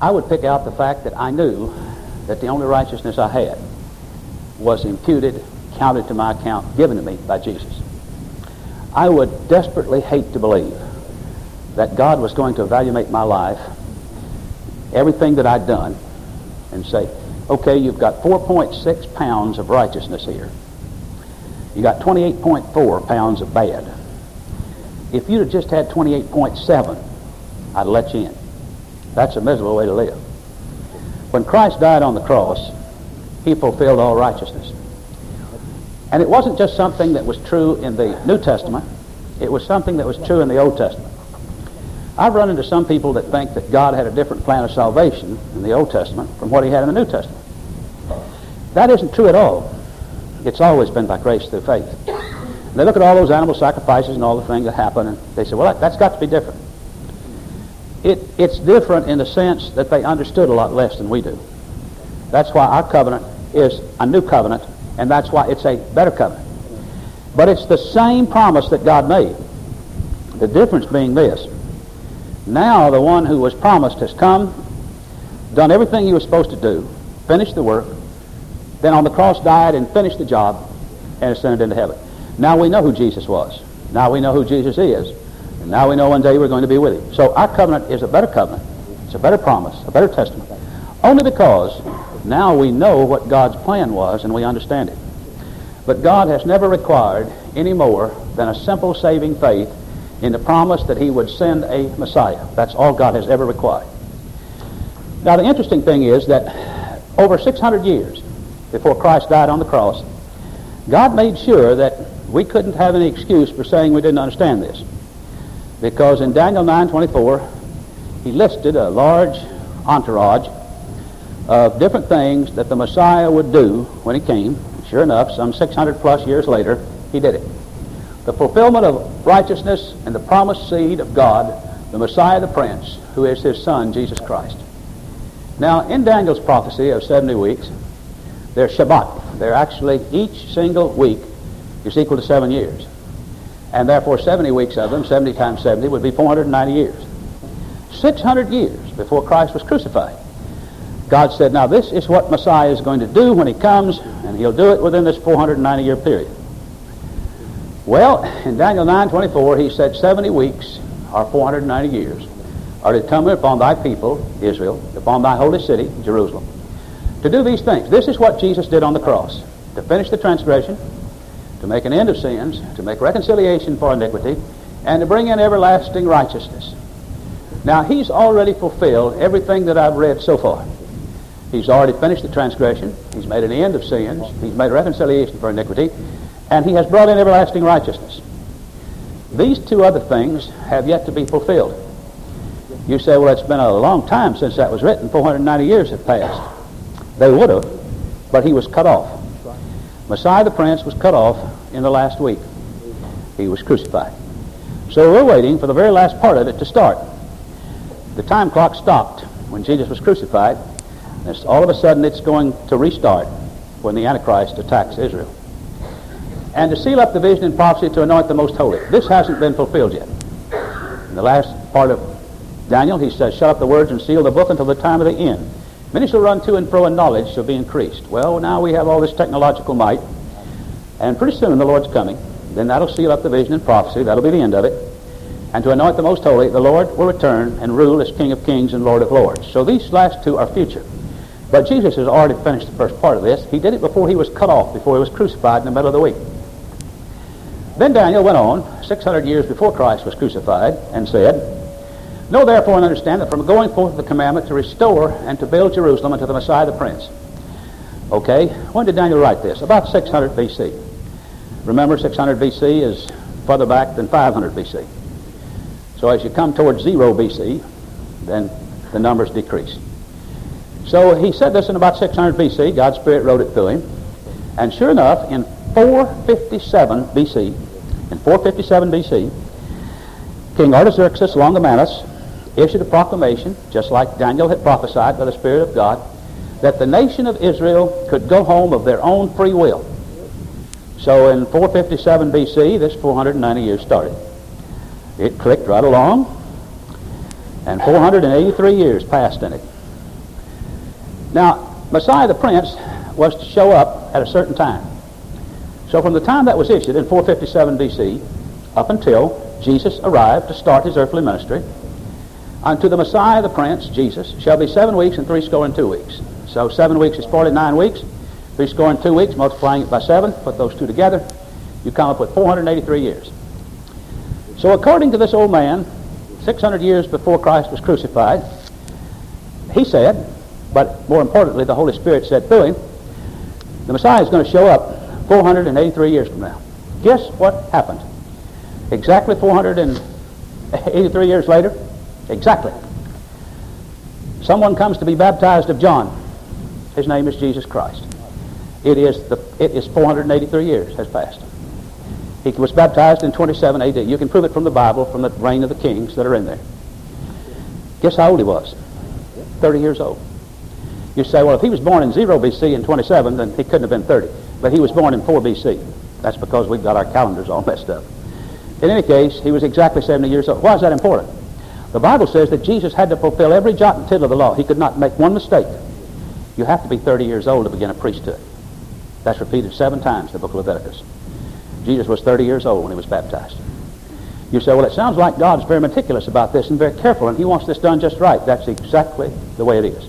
I would pick out the fact that I knew that the only righteousness I had was imputed, counted to my account, given to me by Jesus. I would desperately hate to believe that God was going to evaluate my life, everything that I'd done, and say, okay, you've got 4.6 pounds of righteousness here. You got 28.4 pounds of bad. If you'd have just had 28.7, I'd let you in. That's a miserable way to live. When Christ died on the cross, he fulfilled all righteousness. And it wasn't just something that was true in the New Testament. It was something that was true in the Old Testament. I've run into some people that think that God had a different plan of salvation in the Old Testament from what he had in the New Testament. That isn't true at all. It's always been by grace through faith. And they look at all those animal sacrifices and all the things that happen, and they say, well, that's got to be different. It's different in the sense that they understood a lot less than we do. That's why our covenant is a new covenant, and that's why it's a better covenant. But it's the same promise that God made. The difference being this. Now the one who was promised has come, done everything he was supposed to do, finished the work, then on the cross died and finished the job, and ascended into heaven. Now we know who Jesus was. Now we know who Jesus is. And now we know one day we're going to be with him. So our covenant is a better covenant. It's a better promise, a better testament. Only because now we know what God's plan was and we understand it. But God has never required any more than a simple saving faith in the promise that he would send a Messiah. That's all God has ever required. Now the interesting thing is that over 600 years before Christ died on the cross, God made sure that we couldn't have any excuse for saying we didn't understand this. Because in Daniel 9:24, he listed a large entourage of different things that the Messiah would do when he came. Sure enough, some 600 plus years later, he did it. The fulfillment of righteousness and the promised seed of God, the Messiah the Prince, who is his Son, Jesus Christ. Now, in Daniel's prophecy of 70 weeks, they're Shabbat. They're actually, each single week is equal to 7 years. And therefore 70 weeks of them, 70 times 70, would be 490 years. 600 years before Christ was crucified. God said, now this is what Messiah is going to do when he comes, and he'll do it within this 490-year period. Well, in Daniel 9:24, he said 70 weeks, or 490 years, are to come upon thy people, Israel, upon thy holy city, Jerusalem, to do these things. This is what Jesus did on the cross, to finish the transgression, to make an end of sins, to make reconciliation for iniquity, and to bring in everlasting righteousness. Now, he's already fulfilled everything that I've read so far. He's already finished the transgression. He's made an end of sins. He's made reconciliation for iniquity. And he has brought in everlasting righteousness. These two other things have yet to be fulfilled. You say, well, it's been a long time since that was written. 490 years have passed. They would have, but he was cut off. Messiah the Prince was cut off in the last week. He was crucified. So we're waiting for the very last part of it to start. The time clock stopped when Jesus was crucified. And all of a sudden it's going to restart when the Antichrist attacks Israel. And to seal up the vision and prophecy, to anoint the most holy. This hasn't been fulfilled yet. In the last part of Daniel, he says, shut up the words and seal the book until the time of the end. Many shall run to and fro, and knowledge shall be increased. Well, now we have all this technological might, and pretty soon the Lord's coming. Then that'll seal up the vision and prophecy. That'll be the end of it. And to anoint the most holy, the Lord will return and rule as King of kings and Lord of lords. So these last two are future. But Jesus has already finished the first part of this. He did it before he was cut off, before he was crucified in the middle of the week. Then Daniel went on, 600 years before Christ was crucified, and said, know therefore and understand that from going forth of the commandment to restore and to build Jerusalem unto the Messiah the Prince. Okay, when did Daniel write this? About 600 BC. Remember, 600 BC is further back than 500 BC. So as you come towards 0 BC, then the numbers decrease. So he said this in about 600 BC. God's Spirit wrote it to him. And sure enough, in 457 BC, King Artaxerxes Longomanus issued a proclamation, just like Daniel had prophesied by the Spirit of God, that the nation of Israel could go home of their own free will. So in 457 BC, this 490 years started. It clicked right along, and 483 years passed in it. Now, Messiah the Prince was to show up at a certain time. So from the time that was issued in 457 BC up until Jesus arrived to start his earthly ministry, unto the Messiah the Prince, Jesus, shall be 7 weeks and 62 weeks. So 7 weeks is 49 weeks, 62 weeks, multiplying it by 7, put those two together, you come up with 483 years. So according to this old man, 600 years before Christ was crucified, he said, but more importantly, the Holy Spirit said through him, the Messiah is going to show up 483 years from now. Guess what happened? Exactly 483 years later, exactly. Someone comes to be baptized of John. His name is Jesus Christ. It is 483 years has passed. He was baptized in 27 AD. You can prove it from the Bible, from the reign of the kings that are in there. Guess how old he was? 30 years old. You say, well, if he was born in 0 BC in 27, then he couldn't have been 30. But he was born in 4 BC. That's because we've got our calendars all messed up. In any case, he was exactly 70 years old. Why is that important? The Bible says that Jesus had to fulfill every jot and tittle of the law. He could not make one mistake. You have to be 30 years old to begin a priesthood. That's repeated 7 times in the book of Leviticus. Jesus was 30 years old when he was baptized. You say, well, it sounds like God's very meticulous about this and very careful, and he wants this done just right. That's exactly the way it is.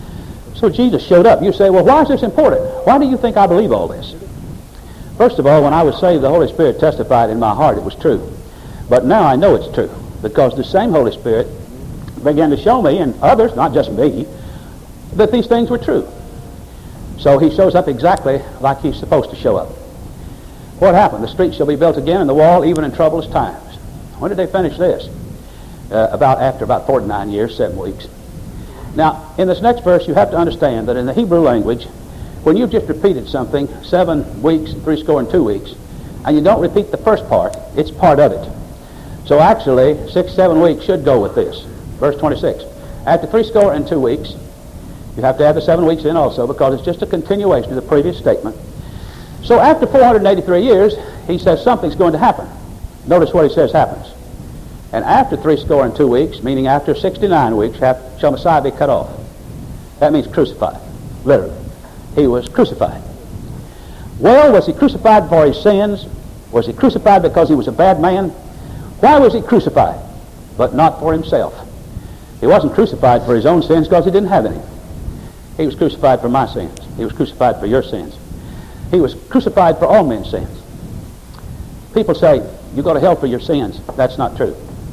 So Jesus showed up. You say, well, why is this important? Why do you think I believe all this? First of all, when I was saved, the Holy Spirit testified in my heart it was true. But now I know it's true, because the same Holy Spirit began to show me, and others, not just me, that these things were true. So he shows up exactly like he's supposed to show up. What happened? The street shall be built again, and the wall even in troublous times. When did they finish this? After about 49 years, 7 weeks. Now, in this next verse, you have to understand that in the Hebrew language, when you've just repeated something, 7 weeks, 62 weeks, and you don't repeat the first part, it's part of it. So actually, 6, 7 weeks should go with this. Verse 26. After 62 weeks, you have to add the 7 weeks in also, because it's just a continuation of the previous statement. So after 483 years, he says something's going to happen. Notice what he says happens. And after 62 weeks, meaning after 69 weeks, shall Messiah be cut off. That means crucified, literally. He was crucified. Well, was he crucified for his sins? Was he crucified because he was a bad man? Why was he crucified? But not for himself. He wasn't crucified for his own sins because he didn't have any. He was crucified for my sins. He was crucified for your sins. He was crucified for all men's sins. People say, you go to hell for your sins. That's not true.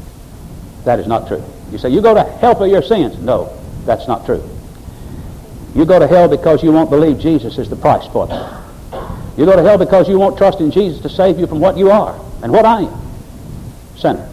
That is not true. You say, you go to hell for your sins. No, that's not true. You go to hell because you won't believe Jesus is the price for them. You go to hell because you won't trust in Jesus to save you from what you are and what I am. Sinner.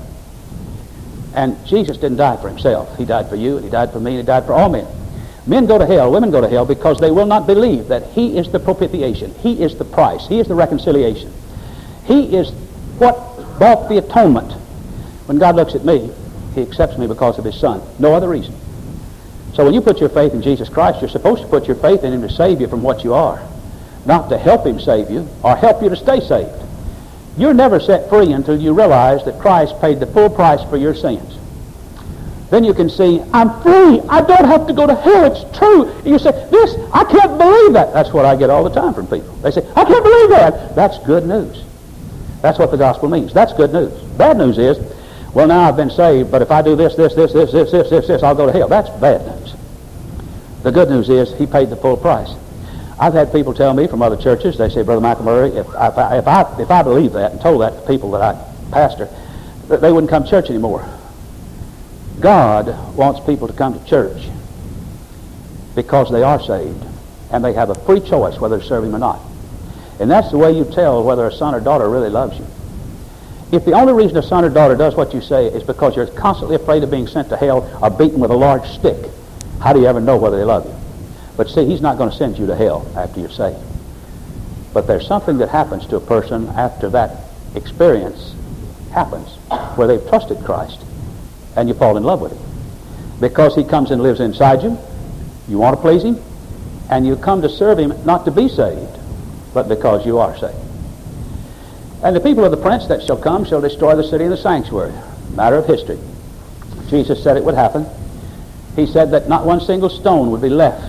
And Jesus didn't die for himself. He died for you, and he died for me, and he died for all men. Men go to hell, women go to hell because they will not believe that he is the propitiation. He is the price. He is the reconciliation. He is what bought the atonement. When God looks at me, he accepts me because of his Son. No other reason. So when you put your faith in Jesus Christ, you're supposed to put your faith in him to save you from what you are, not to help him save you or help you to stay saved. You're never set free until you realize that Christ paid the full price for your sins. Then you can see, I'm free. I don't have to go to hell. It's true. And you say, I can't believe that. That's what I get all the time from people. They say, I can't believe that. That's good news. That's what the gospel means. That's good news. Bad news is, well, now I've been saved, but if I do this, I'll go to hell. That's bad news. The good news is he paid the full price. I've had people tell me from other churches, they say, Brother McElmurray, if I believe that and told that to people that I pastor, that they wouldn't come to church anymore. God wants people to come to church because they are saved and they have a free choice whether to serve him or not. And that's the way you tell whether a son or daughter really loves you. If the only reason a son or daughter does what you say is because you're constantly afraid of being sent to hell or beaten with a large stick, how do you ever know whether they love you? But see, he's not going to send you to hell after you're saved. But there's something that happens to a person after that experience happens, where they've trusted Christ and you fall in love with him. Because he comes and lives inside you, you want to please him, and you come to serve him not to be saved, but because you are saved. And the people of the prince that shall come shall destroy the city and the sanctuary. Matter of history. Jesus said it would happen. He said that not one single stone would be left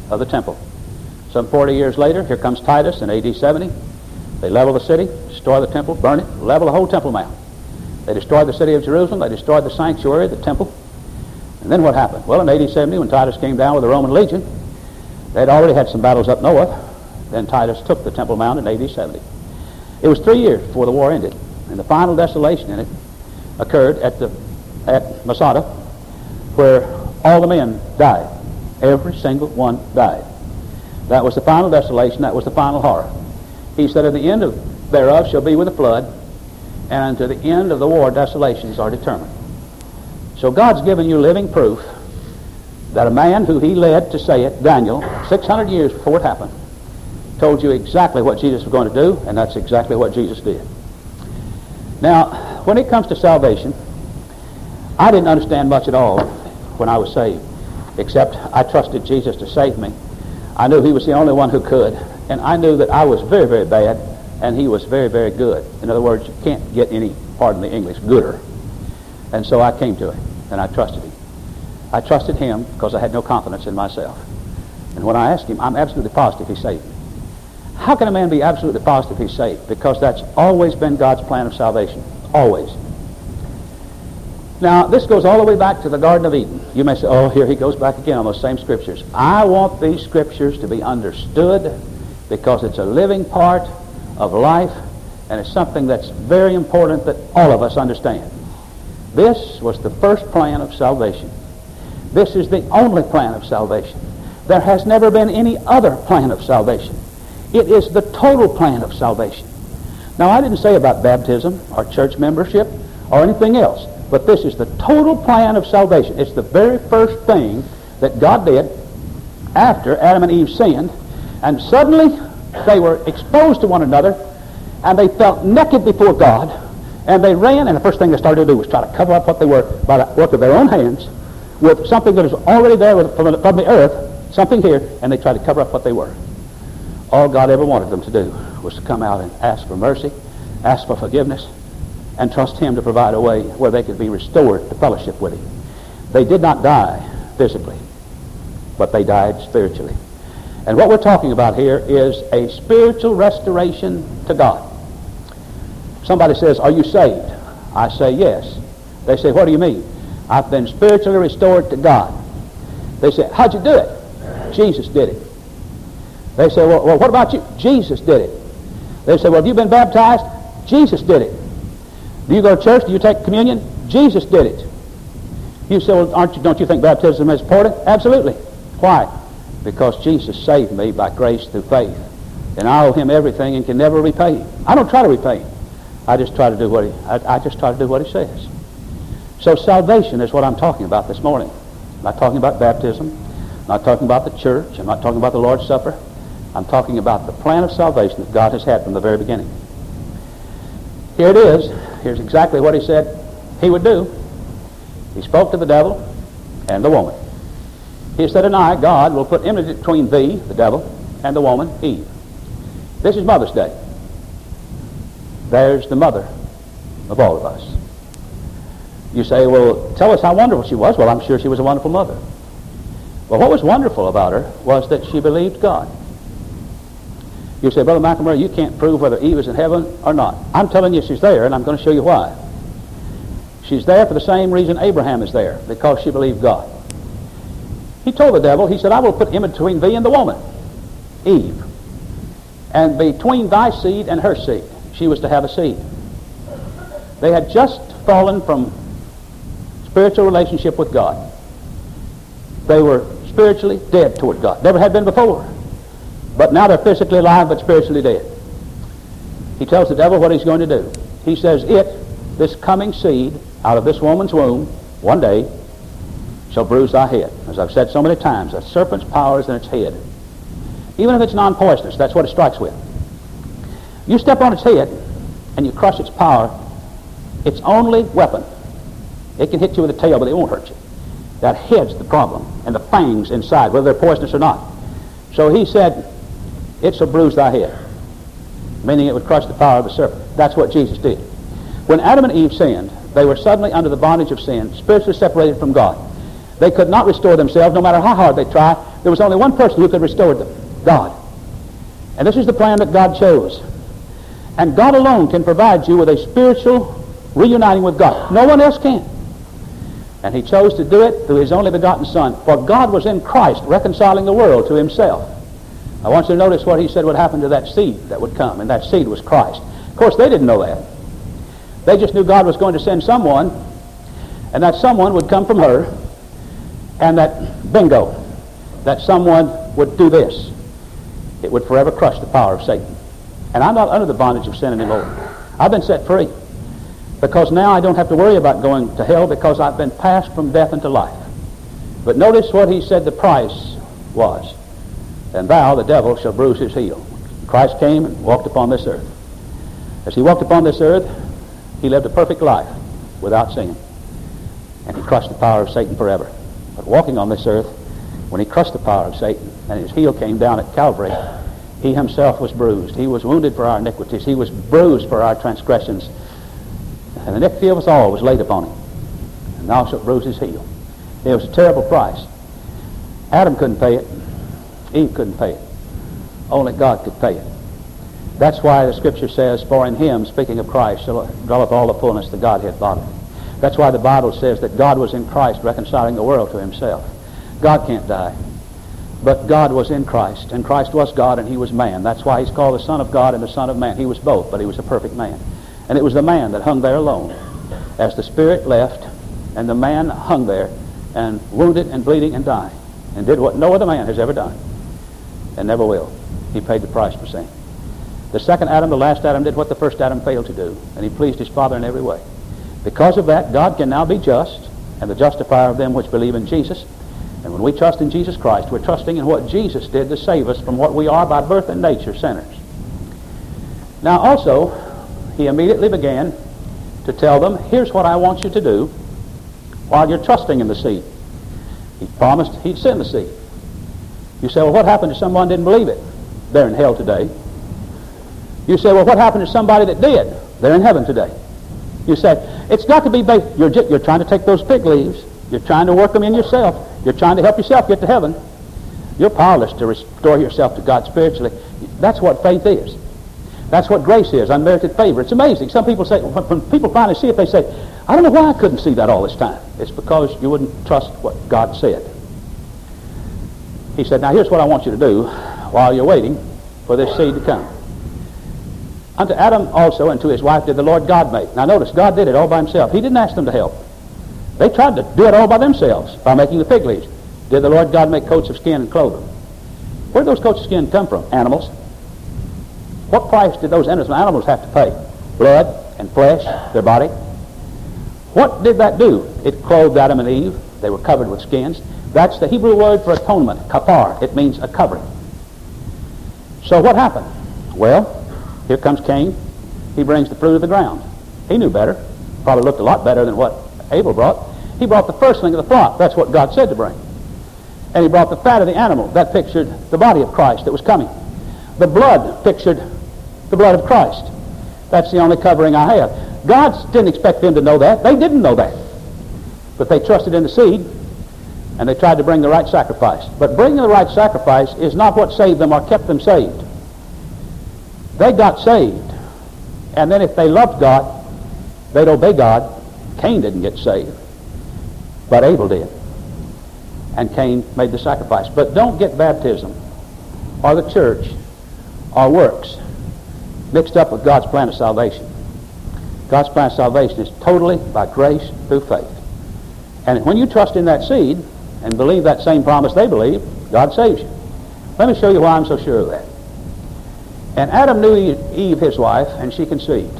of the temple. Some 40 years later, here comes Titus in AD 70. They level the city, destroy the temple, burn it, level the whole Temple Mount. They destroyed the city of Jerusalem. They destroyed the sanctuary, the temple. And then what happened? Well, in AD 70, when Titus came down with the Roman legion, they'd already had some battles up north. Then Titus took the Temple Mount in AD 70. It was 3 years before the war ended, and the final desolation in it occurred at Masada, where all the men died. Every single one died. That was the final desolation. That was the final horror. He said, "At the end thereof shall be with a flood, and unto the end of the war desolations are determined." So God's given you living proof that a man who he led to say it, Daniel, 600 years before it happened, told you exactly what Jesus was going to do, and that's exactly what Jesus did. Now, when it comes to salvation, I didn't understand much at all when I was saved, except I trusted Jesus to save me. I knew he was the only one who could, and I knew that I was very, very bad, and he was very, very good. In other words, you can't get any, pardon the English, gooder. And so I came to him, and I trusted him. I trusted him because I had no confidence in myself. And when I asked him, I'm absolutely positive he saved me. How can a man be absolutely positive he's saved? Because that's always been God's plan of salvation. Always. Now, this goes all the way back to the Garden of Eden. You may say, oh, here he goes back again on those same scriptures. I want these scriptures to be understood because it's a living part of life, and it's something that's very important that all of us understand. This was the first plan of salvation. This is the only plan of salvation. There has never been any other plan of salvation. It is the total plan of salvation. Now, I didn't say about baptism or church membership or anything else, but this is the total plan of salvation. It's the very first thing that God did after Adam and Eve sinned, and suddenly they were exposed to one another, and they felt naked before God, and they ran, and the first thing they started to do was try to cover up what they were by the work of their own hands with something that was already there from the earth, something here, and they tried to cover up what they were. All God ever wanted them to do was to come out and ask for mercy, ask for forgiveness, and trust him to provide a way where they could be restored to fellowship with him. They did not die physically, but they died spiritually. And what we're talking about here is a spiritual restoration to God. Somebody says, are you saved? I say, yes. They say, what do you mean? I've been spiritually restored to God. They say, how'd you do it? Jesus did it. They say, well, what about you? Jesus did it. They say, well, have you been baptized? Jesus did it. Do you go to church? Do you take communion? Jesus did it. You say, well, don't you think baptism is important? Absolutely. Why? Because Jesus saved me by grace through faith. And I owe him everything and can never repay him. I don't try to repay him. I just try to do what he says. So salvation is what I'm talking about this morning. I'm not talking about baptism. I'm not talking about the church. I'm not talking about the Lord's Supper. I'm talking about the plan of salvation that God has had from the very beginning. Here it is. Here's exactly what he said he would do. He spoke to the devil and the woman. He said, and I, God, will put enmity between thee, the devil, and the woman, Eve. This is Mother's Day. There's the mother of all of us. You say, well, tell us how wonderful she was. Well, I'm sure she was a wonderful mother. Well, what was wonderful about her was that she believed God. You say, Brother McNamara, you can't prove whether Eve is in heaven or not. I'm telling you she's there, and I'm going to show you why. She's there for the same reason Abraham is there, because she believed God. He told the devil, he said, I will put enmity between thee and the woman, Eve, and between thy seed and her seed. She was to have a seed. They had just fallen from spiritual relationship with God. They were spiritually dead toward God. Never had been before. But now they're physically alive but spiritually dead. He tells the devil what he's going to do. He says, this coming seed out of this woman's womb, one day, shall bruise thy head. As I've said so many times, a serpent's power is in its head. Even if it's non-poisonous, that's what it strikes with. You step on its head and you crush its power, its only weapon. It can hit you with a tail, but it won't hurt you. That head's the problem, and the fangs inside, whether they're poisonous or not. So he said, it shall bruise thy head, meaning it would crush the power of the serpent. That's what Jesus did. When Adam and Eve sinned, they were suddenly under the bondage of sin, spiritually separated from God. They could not restore themselves, no matter how hard they tried. there was only one person who could restore them, God. And this is the plan that God chose. And God alone can provide you with a spiritual reuniting with God. No one else can. And he chose to do it through his only begotten Son. For God was in Christ reconciling the world to himself. I want you to notice what he said would happen to that seed that would come, and that seed was Christ. Of course, they didn't know that. They just knew God was going to send someone, and that someone would come from her, and that, bingo, that someone would do this. It would forever crush the power of Satan. And I'm not under the bondage of sin anymore. I've been set free. Because now I don't have to worry about going to hell, because I've been passed from death into life. But notice what he said the price was. And thou, the devil, shall bruise his heel. Christ came and walked upon this earth. As he walked upon this earth, he lived a perfect life without sin. And he crushed the power of Satan forever. But walking on this earth, when he crushed the power of Satan and his heel came down at Calvary, he himself was bruised. He was wounded for our iniquities. He was bruised for our transgressions. And the iniquity of us all was laid upon him. And thou shalt bruise his heel. It was a terrible price. Adam couldn't pay it. Eve couldn't pay it. Only God could pay it. That's why the Scripture says, for in him, speaking of Christ, shall dwelleth all the fullness of the Godhead bodily. That's why the Bible says that God was in Christ reconciling the world to himself. God can't die. But God was in Christ, and Christ was God and he was man. That's why he's called the Son of God and the Son of Man. He was both, but he was a perfect man. And it was the man that hung there alone as the Spirit left, and the man hung there and wounded and bleeding and dying, and did what no other man has ever done and never will. He paid the price for sin. The second Adam, the last Adam, did what the first Adam failed to do, and he pleased his Father in every way. Because of that, God can now be just and the justifier of them which believe in Jesus. And when we trust in Jesus Christ, we're trusting in what Jesus did to save us from what we are by birth and nature, sinners. Now also, he immediately began to tell them, here's what I want you to do while you're trusting in the seed. He promised he'd send the seed. You say, well, what happened if someone didn't believe it? They're in hell today. You say, well, what happened to somebody that did? They're in heaven today. You say, it's got to be based. You're trying to take those fig leaves. You're trying to work them in yourself. You're trying to help yourself get to heaven. You're powerless to restore yourself to God spiritually. That's what faith is. That's what grace is, unmerited favor. It's amazing. Some people say, when people finally see it, they say, I don't know why I couldn't see that all this time. It's because you wouldn't trust what God said. He said, now here's what I want you to do while you're waiting for this seed to come. Unto Adam also and to his wife did the Lord God make. Now notice, God did it all by himself. He didn't ask them to help. They tried to do it all by themselves by making the fig leaves. Did the Lord God make coats of skin and clothe them? Where did those coats of skin come from? Animals. What price did those animals have to pay? Blood and flesh, their body. What did that do? It clothed Adam and Eve. They were covered with skins. That's the Hebrew word for atonement, kapar. It means a covering. So what happened? Well, here comes Cain. He brings the fruit of the ground. He knew better. Probably looked a lot better than what Abel brought. He brought the firstling of the flock. That's what God said to bring. And he brought the fat of the animal. That pictured the body of Christ that was coming. The blood pictured the blood of Christ. That's the only covering I have. God didn't expect them to know that. They didn't know that. But they trusted in the seed, and they tried to bring the right sacrifice. But bringing the right sacrifice is not what saved them or kept them saved. They got saved. And then if they loved God, they'd obey God. Cain didn't get saved, but Abel did. And Cain made the sacrifice. But don't get baptism or the church or works mixed up with God's plan of salvation. God's plan of salvation is totally by grace through faith. And when you trust in that seed and believe that same promise they believe, God saves you. Let me show you why I'm so sure of that. And Adam knew Eve, his wife, and she conceived.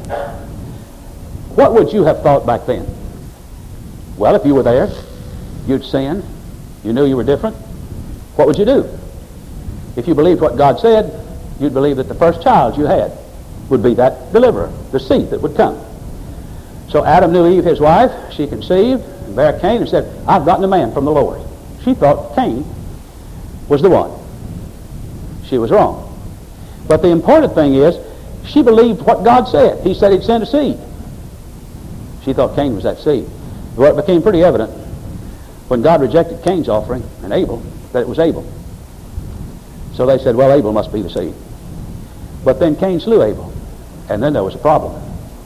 What would you have thought back then? Well, if you were there, you'd sinned, you knew you were different, what would you do? If you believed what God said, you'd believe that the first child you had would be that deliverer, the seed that would come. So Adam knew Eve, his wife. She conceived and bare Cain and said, I've gotten a man from the Lord. She thought Cain was the one. She was wrong. But the important thing is, she believed what God said. He said he'd send a seed. She thought Cain was that seed. Well, it became pretty evident when God rejected Cain's offering and Abel that it was Abel. So they said, well, Abel must be the seed. But then Cain slew Abel, and then there was a problem.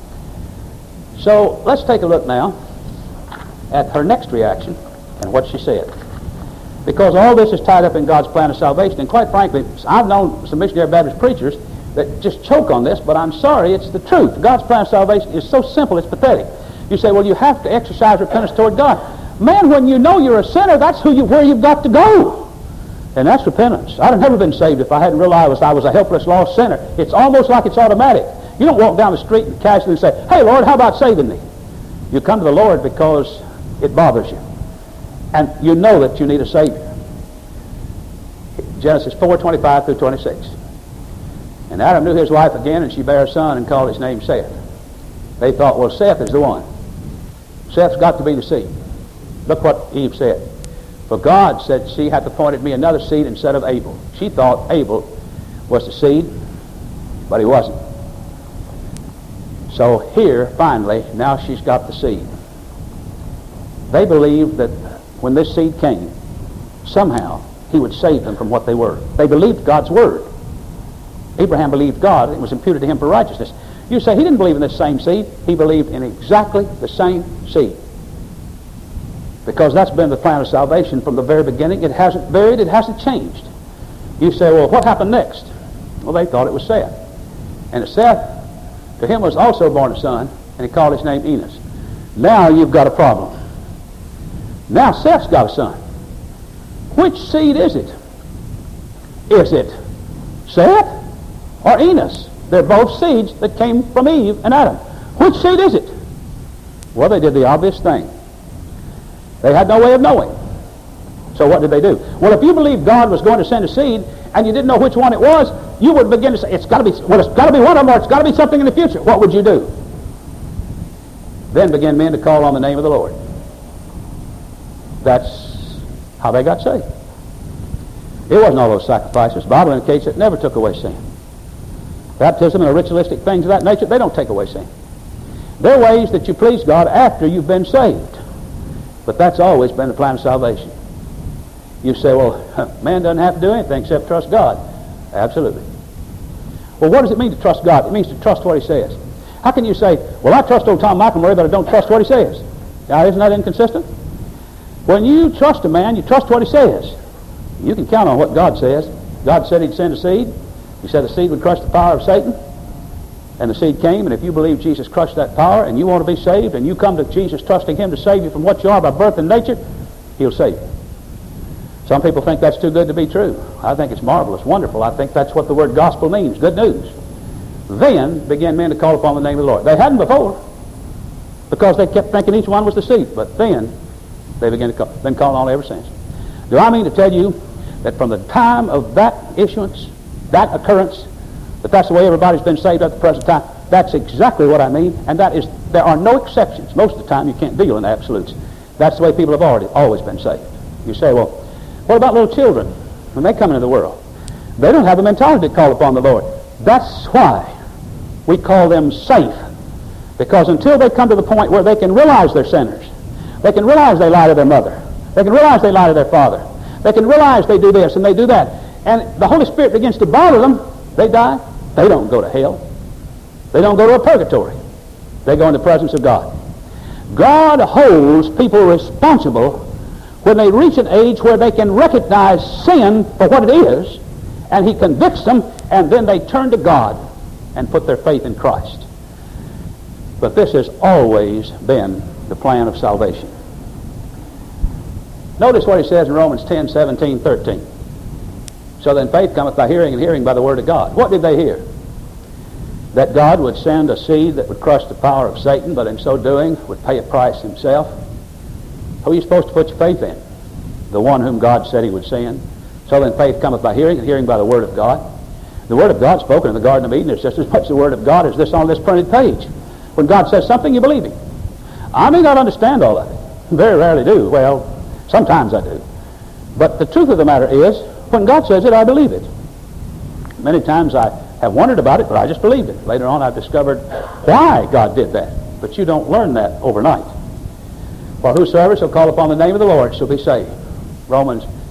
So let's take a look now at her next reaction and what she said. Because all this is tied up in God's plan of salvation. And quite frankly, I've known some missionary Baptist preachers that just choke on this, but I'm sorry, it's the truth. God's plan of salvation is so simple, it's pathetic. You say, well, you have to exercise repentance toward God. Man, when you know you're a sinner, that's where you've got to go. And that's repentance. I'd have never been saved if I hadn't realized I was a helpless, lost sinner. It's almost like it's automatic. You don't walk down the street and casually say, hey, Lord, how about saving me? You come to the Lord because it bothers you. And you know that you need a Savior. Genesis 4:25 through 26. And Adam knew his wife again, and she bare a son and called his name Seth. They thought, well, Seth is the one. Seth's got to be the seed. Look what Eve said. For God said, she hath appointed me another seed instead of Abel. She thought Abel was the seed, but he wasn't. So here, finally, now she's got the seed. They believed that when this seed came, somehow he would save them from what they were. They believed God's word. Abraham believed God, and it was imputed to him for righteousness. You say he didn't believe in this same seed. He believed in exactly the same seed. Because that's been the plan of salvation from the very beginning. It hasn't varied, it hasn't changed. You say, well, what happened next? Well, they thought it was Seth. And Seth, to him was also born a son, and he called his name Enos. Now you've got a problem. Now Seth's got a son. Which seed is it? Is it Seth or Enos? They're both seeds that came from Eve and Adam. Which seed is it? Well, they did the obvious thing. They had no way of knowing. So what did they do? Well, if you believed God was going to send a seed and you didn't know which one it was, you would begin to say, it's got to be one of them, or it's got to be something in the future. What would you do? Then began men to call on the name of the Lord. That's how they got saved. It wasn't all those sacrifices. The Bible indicates it never took away sin. Baptism and ritualistic things of that nature, they don't take away sin. They're ways that you please God after you've been saved. But that's always been the plan of salvation. You say, well, man doesn't have to do anything except trust God. Absolutely. Well, what does it mean to trust God? It means to trust what he says. How can you say, well, I trust old Tom McElmurray, but I don't trust what he says? Now, isn't that inconsistent? When you trust a man, you trust what he says. You can count on what God says. God said he'd send a seed. He said the seed would crush the power of Satan. And the seed came, and if you believe Jesus crushed that power, and you want to be saved, and you come to Jesus trusting him to save you from what you are by birth and nature, he'll save you. Some people think that's too good to be true. I think it's marvelous, wonderful. I think that's what the word gospel means, good news. Then began men to call upon the name of the Lord. They hadn't before, because they kept thinking each one was the seed. But then they began to call, been calling on ever since. Do I mean to tell you that from the time of that issuance, that occurrence, that's the way everybody's been saved at the present time? That's exactly what I mean, and that is, there are no exceptions. Most of the time you can't deal in absolutes. That's the way people have always been saved. You say, well, what about little children when they come into the world? They don't have the mentality to call upon the Lord. That's why we call them safe, because until they come to the point where they can realize they're sinners, they can realize they lie to their mother, they can realize they lie to their father, they can realize they do this and they do that, and the Holy Spirit begins to bother them, they die. They don't go to hell. They don't go to a purgatory. They go in the presence of God. God holds people responsible when they reach an age where they can recognize sin for what it is, and he convicts them, and then they turn to God and put their faith in Christ. But this has always been the plan of salvation. Notice what he says in Romans 10, 17, 13. So then faith cometh by hearing, and hearing by the word of God. What did they hear? That God would send a seed that would crush the power of Satan, but in so doing would pay a price himself. Who are you supposed to put your faith in? The one whom God said he would send. So then faith cometh by hearing, and hearing by the word of God. The word of God spoken in the Garden of Eden is just as much the word of God as this on this printed page. When God says something, you believe him. I may not understand all of it. Very rarely do. Well, sometimes I do. But the truth of the matter is, when God says it, I believe it. Many times I have wondered about it, but I just believed it. Later on, I've discovered why God did that. But you don't learn that overnight. For whosoever shall call upon the name of the Lord shall be saved. Romans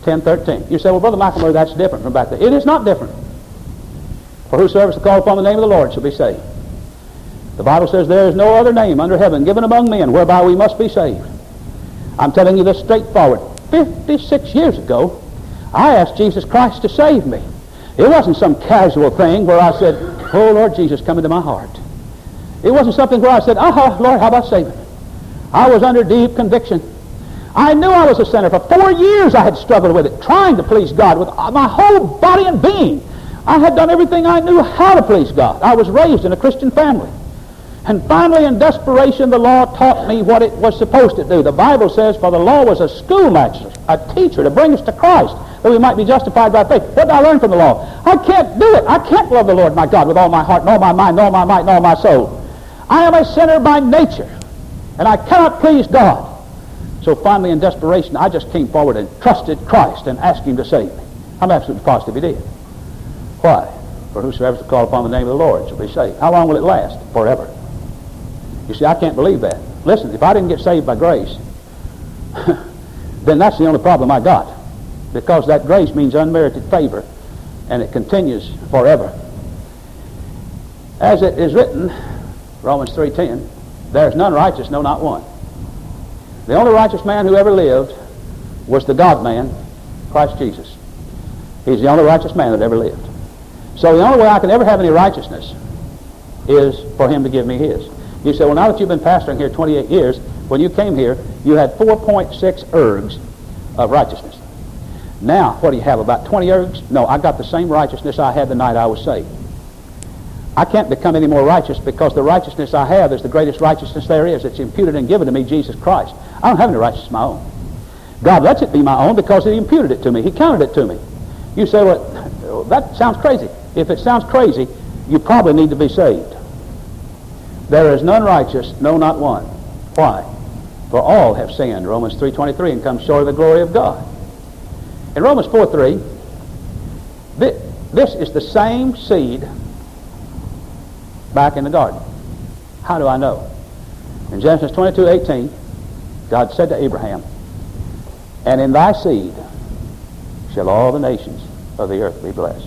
10:13. You say, well, Brother McElmurray, that's different from back then. It is not different. For whosoever shall call upon the name of the Lord shall be saved. The Bible says there is no other name under heaven given among men whereby we must be saved. I'm telling you this straightforward. 56 years ago, I asked Jesus Christ to save me. It wasn't some casual thing where I said, oh, Lord Jesus, come into my heart. It wasn't something where I said, Lord, how about saving me? I was under deep conviction. I knew I was a sinner. For 4 years I had struggled with it, trying to please God with my whole body and being. I had done everything I knew how to please God. I was raised in a Christian family. And finally, in desperation, the law taught me what it was supposed to do. The Bible says, for the law was a schoolmaster, a teacher to bring us to Christ, that we might be justified by faith. What did I learn from the law? I can't do it. I can't love the Lord my God with all my heart, nor my mind, nor my might, nor my soul. I am a sinner by nature, and I cannot please God. So finally, in desperation, I just came forward and trusted Christ and asked Him to save me. I'm absolutely positive He did. Why? For whosoever shall call upon the name of the Lord shall be saved. How long will it last? Forever. You see, I can't believe that. Listen, if I didn't get saved by grace, then that's the only problem I got. Because that grace means unmerited favor, and it continues forever. As it is written, Romans 3:10, there is none righteous, no, not one. The only righteous man who ever lived was the God-man, Christ Jesus. He's the only righteous man that ever lived. So the only way I can ever have any righteousness is for Him to give me His. You say, well, now that you've been pastoring here 28 years, when you came here, you had 4.6 ergs of righteousness. Now, what do you have, about 20 ergs? No, I got the same righteousness I had the night I was saved. I can't become any more righteous because the righteousness I have is the greatest righteousness there is. It's imputed and given to me, Jesus Christ. I don't have any righteousness of my own. God lets it be my own because He imputed it to me. He counted it to me. You say, well, that sounds crazy. If it sounds crazy, you probably need to be saved. There is none righteous, no, not one. Why? For all have sinned, Romans 3:23, and come short of the glory of God. In Romans 4:3, this is the same seed back in the garden. How do I know? In Genesis 22:18, God said to Abraham, and in thy seed shall all the nations of the earth be blessed.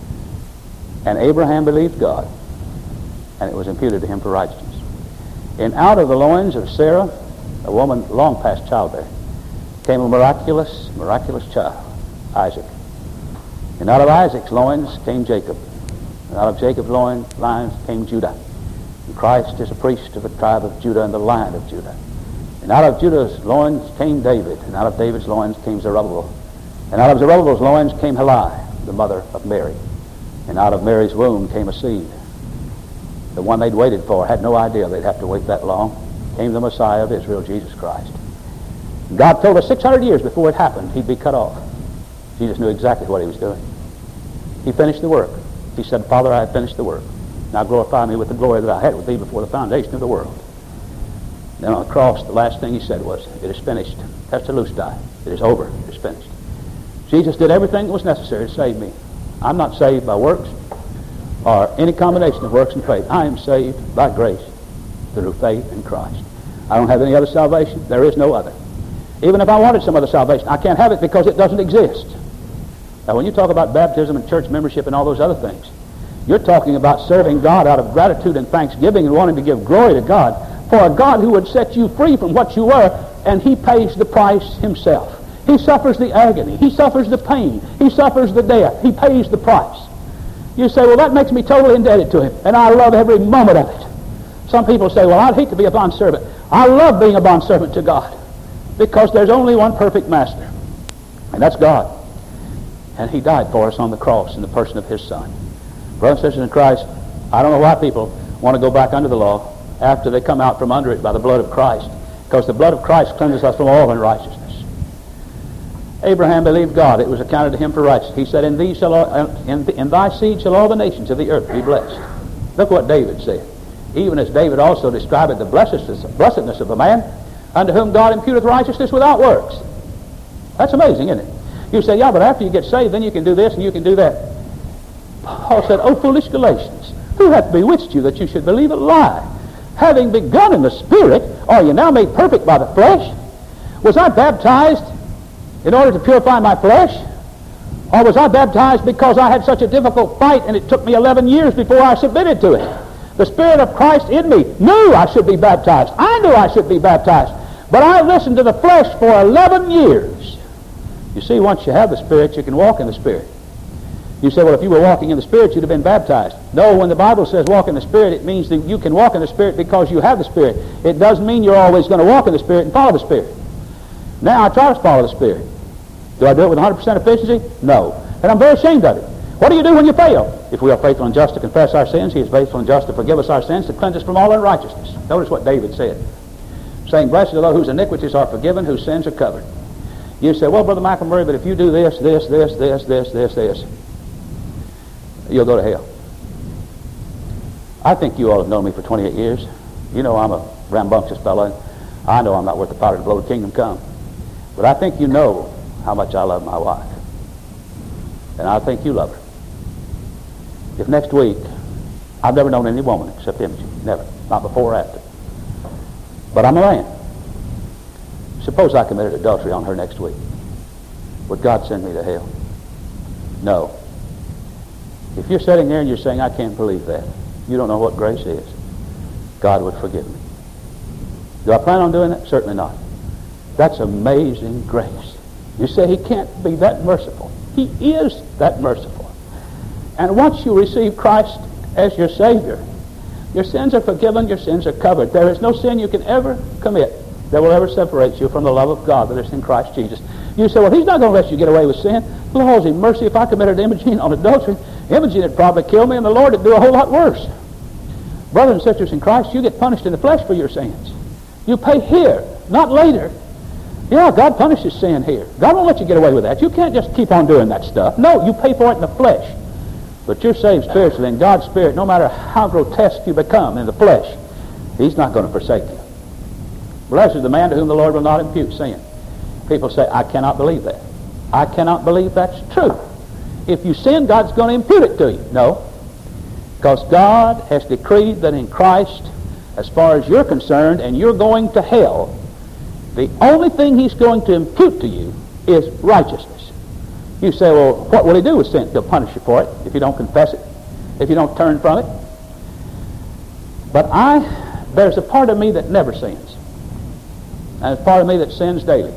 And Abraham believed God, and it was imputed to him for righteousness. And out of the loins of Sarah, a woman long past childbearing, came a miraculous child, Isaac. And out of Isaac's loins came Jacob. And out of Jacob's loins came Judah. And Christ is a priest of the tribe of Judah and the Lion of Judah. And out of Judah's loins came David. And out of David's loins came Zerubbabel. And out of Zerubbabel's loins came Heli, the mother of Mary. And out of Mary's womb came a seed. The one they'd waited for had no idea they'd have to wait that long. Came the Messiah of Israel, Jesus Christ. And God told us 600 years before it happened He'd be cut off. Jesus knew exactly what He was doing. He finished the work. He said, Father, I have finished the work. Now glorify me with the glory that I had with Thee before the foundation of the world. Then on the cross, the last thing He said was, it is finished. Tetelestai. It is over. It is finished. Jesus did everything that was necessary to save me. I'm not saved by works or any combination of works and faith. I am saved by grace through faith in Christ. I don't have any other salvation. There is no other. Even if I wanted some other salvation, I can't have it because it doesn't exist. Now, when you talk about baptism and church membership and all those other things, you're talking about serving God out of gratitude and thanksgiving and wanting to give glory to God for a God who would set you free from what you were, and He pays the price Himself. He suffers the agony. He suffers the pain. He suffers the death. He pays the price. You say, well, that makes me totally indebted to Him, and I love every moment of it. Some people say, well, I'd hate to be a bondservant. I love being a bondservant to God because there's only one perfect master, and that's God. And He died for us on the cross in the person of His Son. Brothers and sisters in Christ, I don't know why people want to go back under the law after they come out from under it by the blood of Christ, because the blood of Christ cleanses us from all unrighteousness. Abraham believed God. It was accounted to him for righteousness. He said, in thy seed shall all the nations of the earth be blessed. Look what David said. Even as David also described the blessedness of a man unto whom God imputeth righteousness without works. That's amazing, isn't it? You say, yeah, but after you get saved, then you can do this and you can do that. Paul said, O foolish Galatians, who hath bewitched you that you should believe a lie? Having begun in the Spirit, are you now made perfect by the flesh? Was I baptized in order to purify my flesh? Or was I baptized because I had such a difficult fight and it took me 11 years before I submitted to it? The Spirit of Christ in me knew I should be baptized. I knew I should be baptized. But I listened to the flesh for 11 years. You see, once you have the Spirit, you can walk in the Spirit. You say, well, if you were walking in the Spirit, you'd have been baptized. No, when the Bible says walk in the Spirit, it means that you can walk in the Spirit because you have the Spirit. It doesn't mean you're always going to walk in the Spirit and follow the Spirit. Now, I try to follow the Spirit. Do I do it with 100% efficiency? No. And I'm very ashamed of it. What do you do when you fail? If we are faithful and just to confess our sins, He is faithful and just to forgive us our sins, to cleanse us from all unrighteousness. Notice what David said, saying, blessed are those whose iniquities are forgiven, whose sins are covered. You say, well, Brother McElmurray, but if you do this, you'll go to hell. I think you all have known me for 28 years. You know I'm a rambunctious fellow. I know I'm not worth the powder to blow the kingdom come. But I think you know how much I love my wife. And I think you love her. If next week, I've never known any woman except Imogen. Never. Not before or after. But I'm a man. Suppose I committed adultery on her next week. Would God send me to hell? No. If you're sitting there and you're saying, I can't believe that, you don't know what grace is, God would forgive me. Do I plan on doing that? Certainly not. That's amazing grace. You say He can't be that merciful. He is that merciful. And once you receive Christ as your Savior, your sins are forgiven, your sins are covered. There is no sin you can ever commit that will ever separate you from the love of God that is in Christ Jesus. You say, well, He's not going to let you get away with sin. Lord, in mercy, if I committed Imogen on adultery, Imogen would probably kill me and the Lord would do a whole lot worse. Brothers and sisters in Christ, you get punished in the flesh for your sins. You pay here, not later. Yeah, God punishes sin here. God won't let you get away with that. You can't just keep on doing that stuff. No, you pay for it in the flesh. But you're saved spiritually, and God's Spirit, no matter how grotesque you become in the flesh, He's not going to forsake you. Blessed is the man to whom the Lord will not impute sin. People say, I cannot believe that. I cannot believe that's true. If you sin, God's going to impute it to you. No. Because God has decreed that in Christ, as far as you're concerned, and you're going to hell, the only thing He's going to impute to you is righteousness. You say, well, what will He do with sin? He'll punish you for it if you don't confess it, if you don't turn from it. But there's a part of me that never sins. And there's a part of me that sins daily.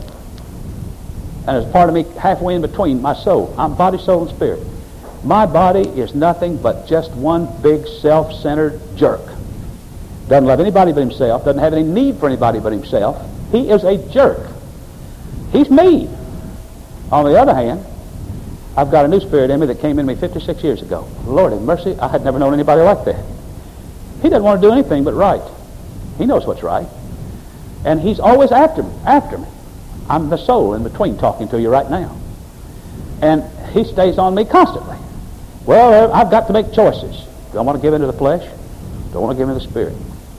And there's a part of me halfway in between, my soul. I'm body, soul, and spirit. My body is nothing but just one big self-centered jerk. Doesn't love anybody but himself, doesn't have any need for anybody but himself. He is a jerk. He's me. On the other hand, I've got a new spirit in me that came in me 56 years ago. Lord have mercy, I had never known anybody like that. He doesn't want to do anything but right. He knows what's right. And He's always after me. I'm the soul in between talking to you right now. And He stays on me constantly. Well, I've got to make choices. Do I want to give into the flesh? Do I want to give into the spirit?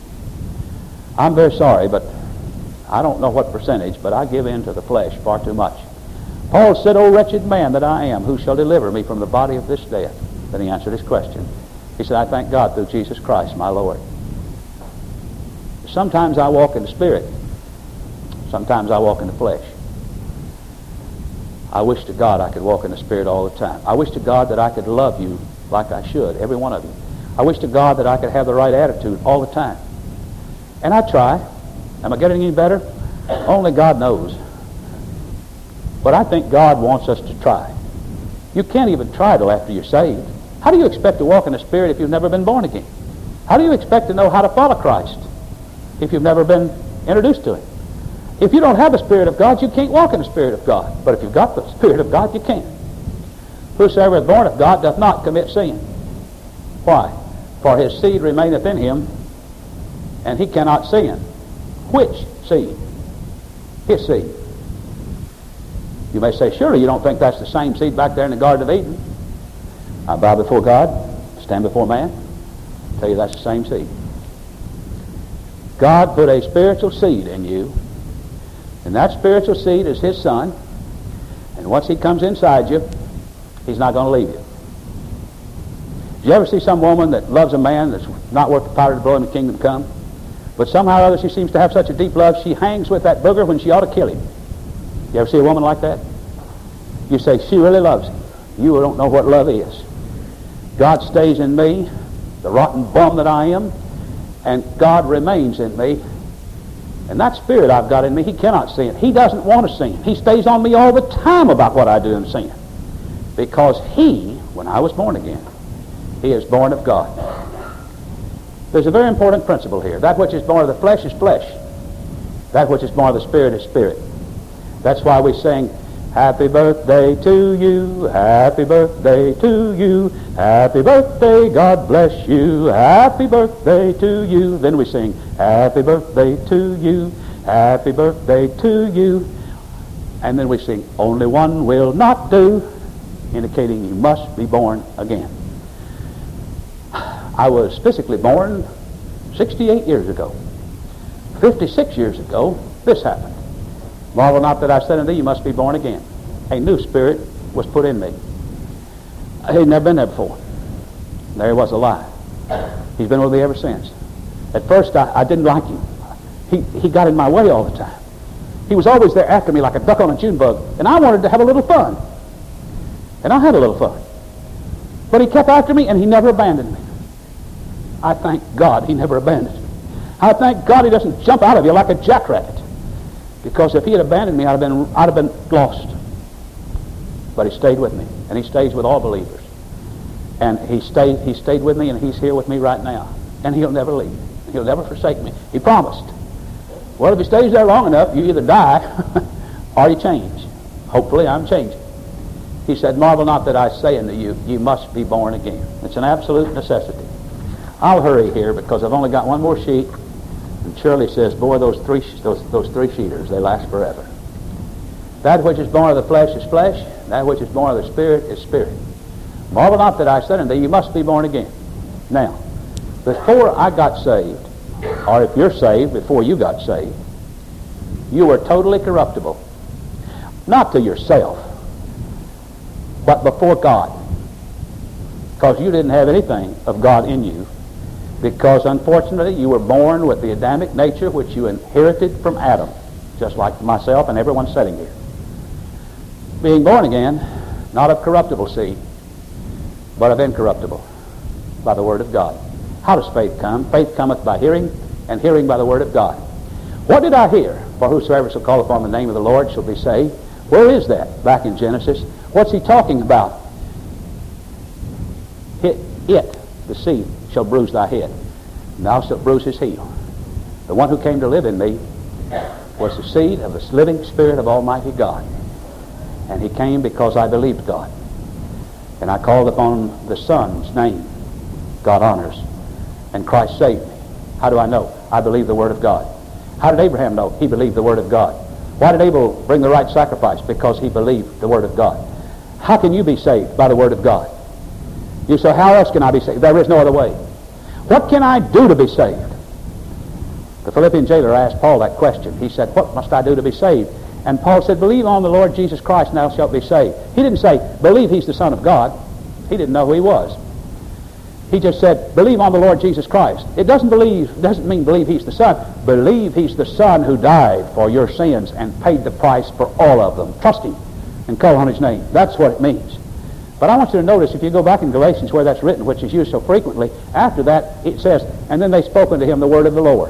I'm very sorry, but I don't know what percentage, but I give in to the flesh far too much. Paul said, O wretched man that I am, who shall deliver me from the body of this death? Then he answered his question. He said, I thank God through Jesus Christ, my Lord. Sometimes I walk in the spirit. Sometimes I walk in the flesh. I wish to God I could walk in the Spirit all the time. I wish to God that I could love you like I should, every one of you. I wish to God that I could have the right attitude all the time. And I try. Am I getting any better? Only God knows. But I think God wants us to try. You can't even try till after you're saved. How do you expect to walk in the Spirit if you've never been born again? How do you expect to know how to follow Christ if you've never been introduced to Him? If you don't have the Spirit of God, you can't walk in the Spirit of God. But if you've got the Spirit of God, you can. Whosoever is born of God doth not commit sin. Why? For his seed remaineth in him, and he cannot sin. Which seed? His seed. You may say, surely you don't think that's the same seed back there in the Garden of Eden? I bow before God, stand before man, tell you that's the same seed. God put a spiritual seed in you, and that spiritual seed is His Son, and once He comes inside you, He's not going to leave you. Did you ever see some woman that loves a man that's not worth the powder to blow him the kingdom come? But somehow or other she seems to have such a deep love, she hangs with that booger when she ought to kill him. You ever see a woman like that? You say, she really loves him. You don't know what love is. God stays in me, the rotten bum that I am, and God remains in me. And that spirit I've got in me, he cannot sin. He doesn't want to sin. He stays on me all the time about what I do in sin. Because he, when I was born again, he is born of God. There's a very important principle here. That which is born of the flesh is flesh. That which is born of the Spirit is spirit. That's why we sing, happy birthday to you, happy birthday to you, happy birthday, God bless you, happy birthday to you. Then we sing, happy birthday to you, happy birthday to you. And then we sing, only one will not do, indicating you must be born again. I was physically born 68 years ago. 56 years ago, this happened. Marvel not that I said unto thee, you must be born again. A new spirit was put in me. He had never been there before. There he was alive. He's been with me ever since. At first, I didn't like him. He got in my way all the time. He was always there after me like a duck on a June bug, and I wanted to have a little fun. And I had a little fun. But he kept after me, and he never abandoned me. I thank God he never abandoned me. I thank God he doesn't jump out of you like a jackrabbit. Because if he had abandoned me, I'd have been lost. But he stayed with me, and he stays with all believers. And he stayed with me, and he's here with me right now. And he'll never leave. He'll never forsake me. He promised. Well, if he stays there long enough, you either die or you change. Hopefully I'm changing. He said, marvel not that I say unto you, you must be born again. It's an absolute necessity. I'll hurry here because I've only got one more sheet. And Shirley says, boy, those three sheeters, they last forever. That which is born of the flesh is flesh. That which is born of the Spirit is spirit. Marvel not that I said unto thee, you must be born again. Now, before I got saved, or if you're saved before you got saved, you were totally corruptible. Not to yourself, but before God. Because you didn't have anything of God in you. Because unfortunately you were born with the Adamic nature which you inherited from Adam, just like myself and everyone sitting here. Being born again, not of corruptible seed, but of incorruptible, by the Word of God. How does faith come? Faith cometh by hearing, and hearing by the Word of God. What did I hear? For whosoever shall call upon the name of the Lord shall be saved. Where is that? Back in Genesis. What's he talking about? The seed, shall bruise thy head, and thou shalt bruise his heel. The one who came to live in me was the seed of the living Spirit of Almighty God. And he came because I believed God. And I called upon the Son's name. God honors. And Christ saved me. How do I know? I believe the Word of God. How did Abraham know? He believed the Word of God. Why did Abel bring the right sacrifice? Because he believed the Word of God. How can you be saved? By the Word of God. You say, how else can I be saved? There is no other way. What can I do to be saved? The Philippian jailer asked Paul that question. He said, what must I do to be saved? And Paul said, believe on the Lord Jesus Christ and thou shalt be saved. He didn't say, believe he's the Son of God. He didn't know who he was. He just said, believe on the Lord Jesus Christ. It doesn't mean believe he's the Son. Believe he's the Son who died for your sins and paid the price for all of them. Trust him and call on his name. That's what it means. But I want you to notice, if you go back in Galatians where that's written, which is used so frequently, after that it says, and then they spoke unto him the word of the Lord.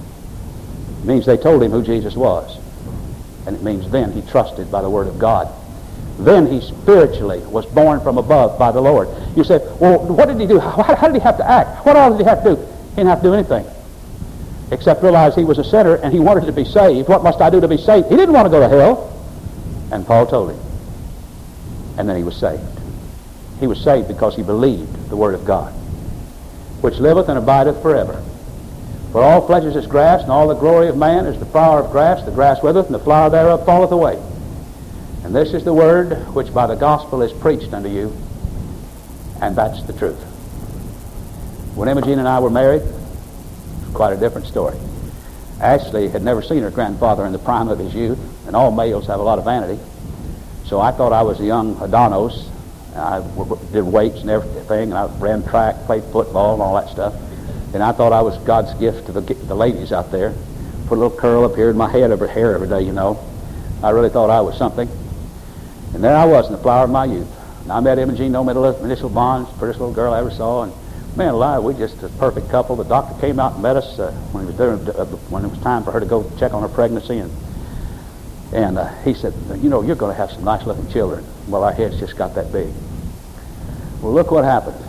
It means they told him who Jesus was. And it means then he trusted by the word of God. Then he spiritually was born from above by the Lord. You say, well, what did he do? How did he have to act? What all did he have to do? He didn't have to do anything. Except realize he was a sinner and he wanted to be saved. What must I do to be saved? He didn't want to go to hell. And Paul told him. And then he was saved. He was saved because he believed the word of God, which liveth and abideth forever. For all flesh is as grass, and all the glory of man is the flower of grass. The grass withereth, and the flower thereof falleth away. And this is the word which by the gospel is preached unto you, and that's the truth. When Imogene and I were married, it was quite a different story. Ashley had never seen her grandfather in the prime of his youth, and all males have a lot of vanity. So I thought I was a young Adonis. I did weights and everything, and I ran track, played football, and all that stuff. And I thought I was God's gift to the ladies out there. Put a little curl up here in my hair every day, you know. I really thought I was something. And there I was in the flower of my youth. And I met Imogene, no initial bonds, prettiest little girl I ever saw. And man alive, we just a perfect couple. The doctor came out and met us when it was time for her to go check on her pregnancy. And he said, you know, you're going to have some nice-looking children. Well, our heads just got that big. Well, look what happened.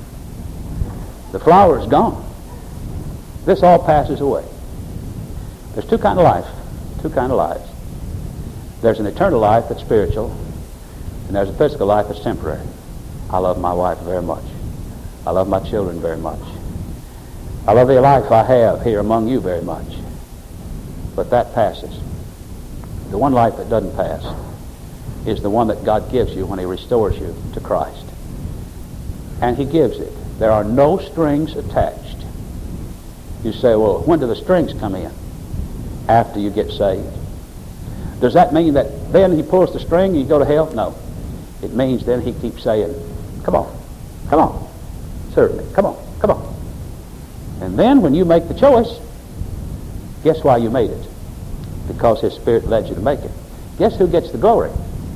The flower is gone. This all passes away. There's two kinds of lives. There's an eternal life that's spiritual, and there's a physical life that's temporary. I love my wife very much. I love my children very much. I love the life I have here among you very much. But that passes. The one life that doesn't pass is the one that God gives you when He restores you to Christ. And He gives it. There are no strings attached. You say, well, when do the strings come in? After you get saved. Does that mean that then He pulls the string and you go to hell? No. It means then He keeps saying, come on, serve me, come on. And then when you make the choice, guess why you made it? Because His Spirit led you to make it. Guess who gets the glory?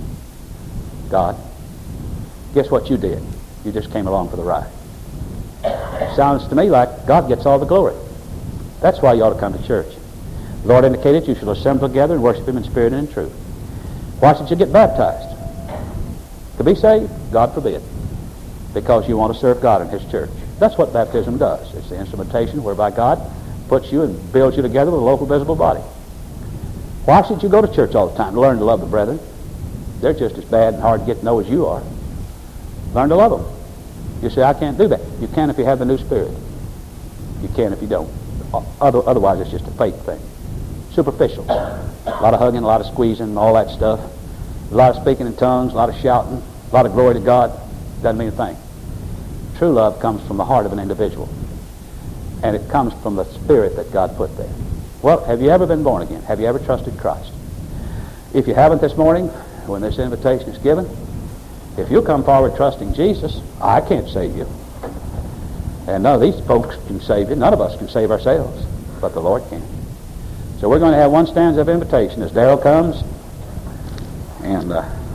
God. Guess what you did? You just came along for the ride. Sounds to me like God gets all the glory. That's why you ought to come to church. The Lord indicated you shall assemble together and worship Him in spirit and in truth. Why should you get baptized? To be saved? God forbid. Because you want to serve God in His church. That's what baptism does. It's the instrumentation whereby God puts you and builds you together with a local visible body. Why should you go to church all the time? To learn to love the brethren. They're just as bad and hard to get to know as you are. Learn to love them. You say, I can't do that. You can if you have the new spirit. You can if you don't. Otherwise, it's just a fake thing. Superficial. A lot of hugging, a lot of squeezing, all that stuff. A lot of speaking in tongues, a lot of shouting, a lot of glory to God. Doesn't mean a thing. True love comes from the heart of an individual. And it comes from the spirit that God put there. Well, have you ever been born again? Have you ever trusted Christ? If you haven't this morning, when this invitation is given, if you'll come forward trusting Jesus, I can't save you. And none of these folks can save you. None of us can save ourselves, but the Lord can. So we're going to have one stanza of invitation as Darrell comes. And